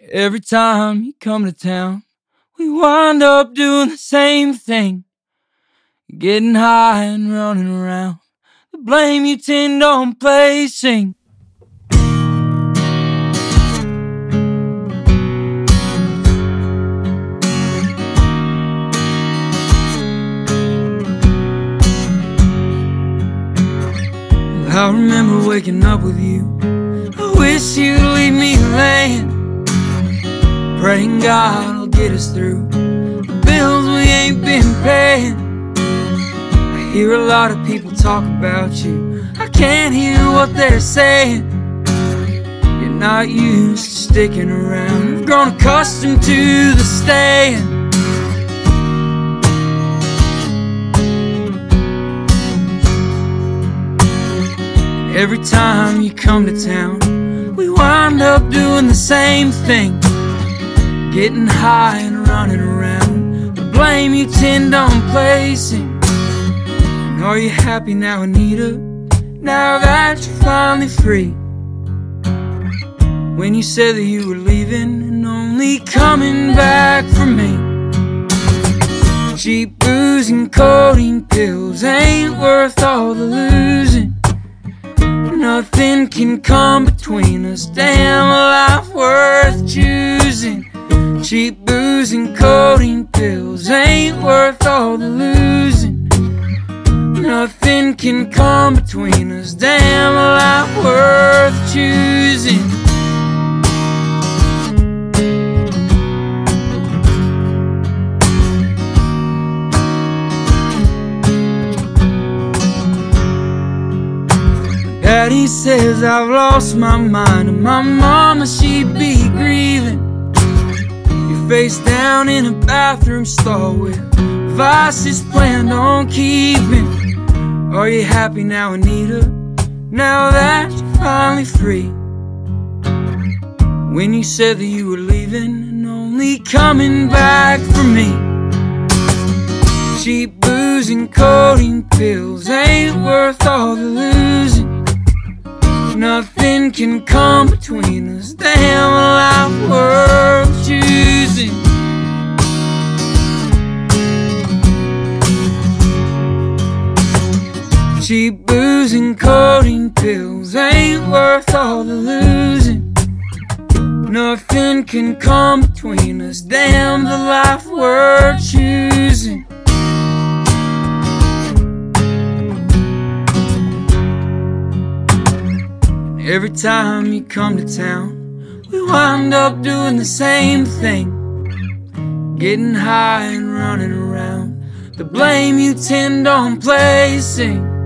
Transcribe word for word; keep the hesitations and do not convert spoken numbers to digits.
Every time you come to town, we wind up doing the same thing, getting high and running around. The blame you tend on placing. I remember waking up with you. I wish you'd leave me laying, praying God will get us through the bills we ain't been paying. I hear a lot of people talk about you. I can't hear what they're saying. You're not used to sticking around. You've grown accustomed to the staying. Every time you come to town, we wind up doing the same thing, getting high and running around. The blame you tend on placing. And are you happy now, Anita, now that you're finally free? When you said that you were leaving and only coming back for me. Cheap booze and codeine pills ain't worth all the losing. Nothing can come between us, damn, a life worth choosing. Cheap booze and codeine pills ain't worth all the losing. Nothing can come between us, damn, a life worth choosing. Daddy says I've lost my mind, and my mama, she'd be grieving. You're face down in a bathroom stall with vices planned on keeping. Are you happy now, Anita, now that you're finally free? When you said that you were leaving and only coming back for me. Cheap booze and codeine pills ain't worth all the losing. Nothing can come between us, damn, a life worth choosing. Cheap booze and codeine pills ain't worth all the losing. Nothing can come between us, damn, the life worth choosing. Every time you come to town, we wind up doing the same thing, getting high and running around. The blame you tend on placing.